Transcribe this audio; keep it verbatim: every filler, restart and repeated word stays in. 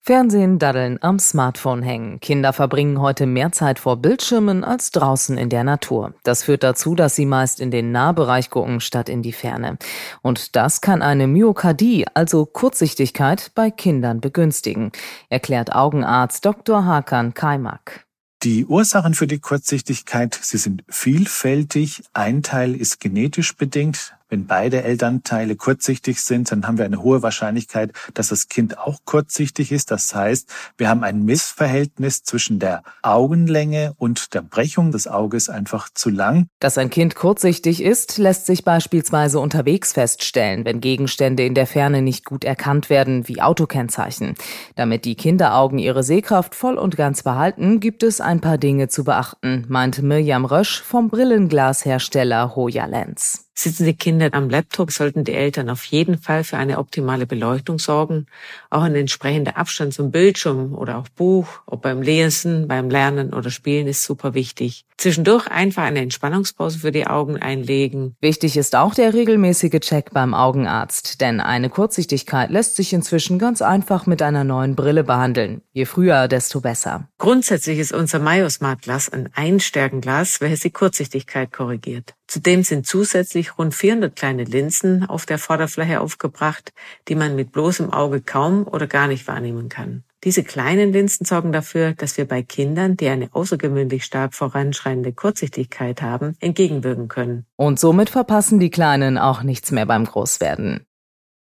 Fernsehen, Daddeln, am Smartphone hängen. Kinder verbringen heute mehr Zeit vor Bildschirmen als draußen in der Natur. Das führt dazu, dass sie meist in den Nahbereich gucken, statt in die Ferne. Und das kann eine Myokardie, also Kurzsichtigkeit, bei Kindern begünstigen, erklärt Augenarzt Doktor Hakan Kaymak. Die Ursachen für die Kurzsichtigkeit, sie sind vielfältig. Ein Teil ist genetisch bedingt. Wenn beide Elternteile kurzsichtig sind, dann haben wir eine hohe Wahrscheinlichkeit, dass das Kind auch kurzsichtig ist. Das heißt, wir haben ein Missverhältnis zwischen der Augenlänge und der Brechung des Auges einfach zu lang. Dass ein Kind kurzsichtig ist, lässt sich beispielsweise unterwegs feststellen, wenn Gegenstände in der Ferne nicht gut erkannt werden, wie Autokennzeichen. Damit die Kinderaugen ihre Sehkraft voll und ganz behalten, gibt es ein paar Dinge zu beachten, meint Mirjam Rösch vom Brillenglashersteller Hoya Lens. Sitzen die Kinder am Laptop, sollten die Eltern auf jeden Fall für eine optimale Beleuchtung sorgen. Auch ein entsprechender Abstand zum Bildschirm oder auch Buch, ob beim Lesen, beim Lernen oder Spielen, ist super wichtig. Zwischendurch einfach eine Entspannungspause für die Augen einlegen. Wichtig ist auch der regelmäßige Check beim Augenarzt, denn eine Kurzsichtigkeit lässt sich inzwischen ganz einfach mit einer neuen Brille behandeln. Je früher, desto besser. Grundsätzlich ist unser MyoSmart Glas ein Einstärkenglas, welches die Kurzsichtigkeit korrigiert. Zudem sind zusätzlich rund vierhundert kleine Linsen auf der Vorderfläche aufgebracht, die man mit bloßem Auge kaum oder gar nicht wahrnehmen kann. Diese kleinen Linsen sorgen dafür, dass wir bei Kindern, die eine außergewöhnlich stark voranschreitende Kurzsichtigkeit haben, entgegenwirken können. Und somit verpassen die Kleinen auch nichts mehr beim Großwerden.